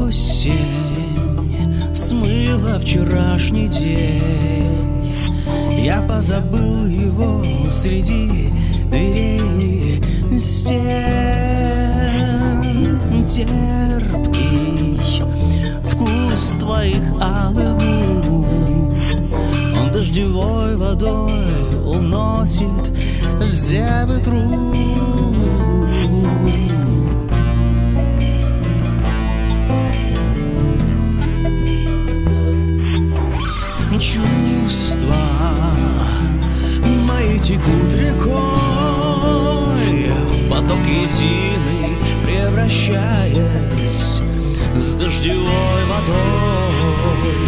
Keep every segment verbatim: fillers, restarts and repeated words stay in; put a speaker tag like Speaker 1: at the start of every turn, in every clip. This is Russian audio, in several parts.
Speaker 1: Осень смыла вчерашний день, я позабыл его среди дверей и стен. Терпкий вкус твоих алых губ, он дождевой водой уносит все ветру. Чувства мои текут рекой в поток единый, превращаясь с дождевой водой.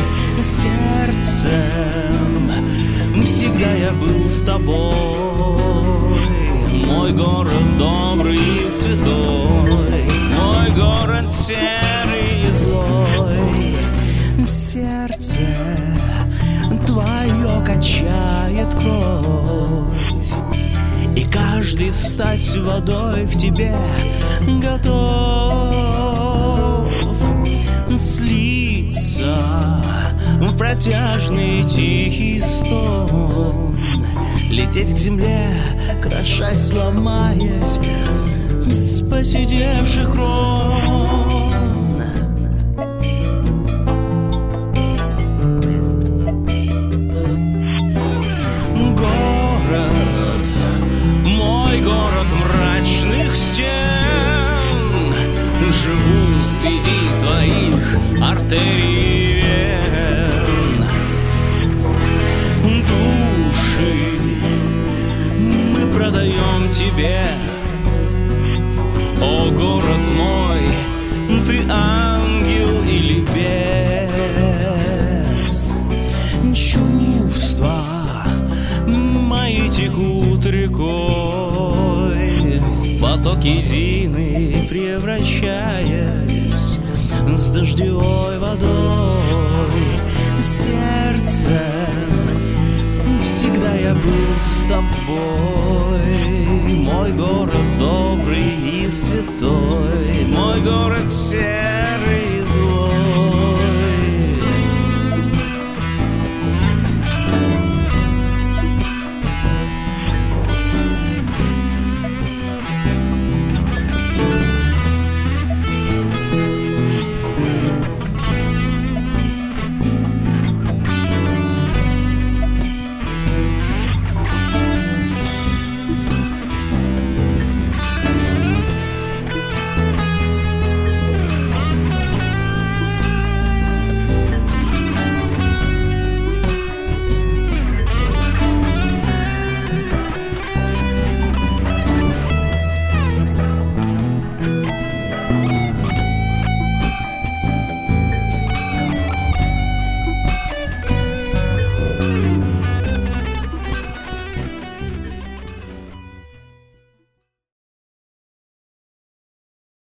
Speaker 1: Сердцем всегда я был с тобой, мой город добрый и святой, мой город серый и злой. Сердце твое качает кровь, и каждый стать водой в тебе готов слиться в протяжный тихий стон, лететь к земле, крошась, ломаясь с поседевших крон. Живу среди твоих артерий и вен. Души мы продаем тебе, о город мой, ты ангел или бес. Чувства мои текут рекой в поток единый, превращаясь с дождевой водой. Сердцем всегда я был с тобой, мой город добрый и святой, мой город серый.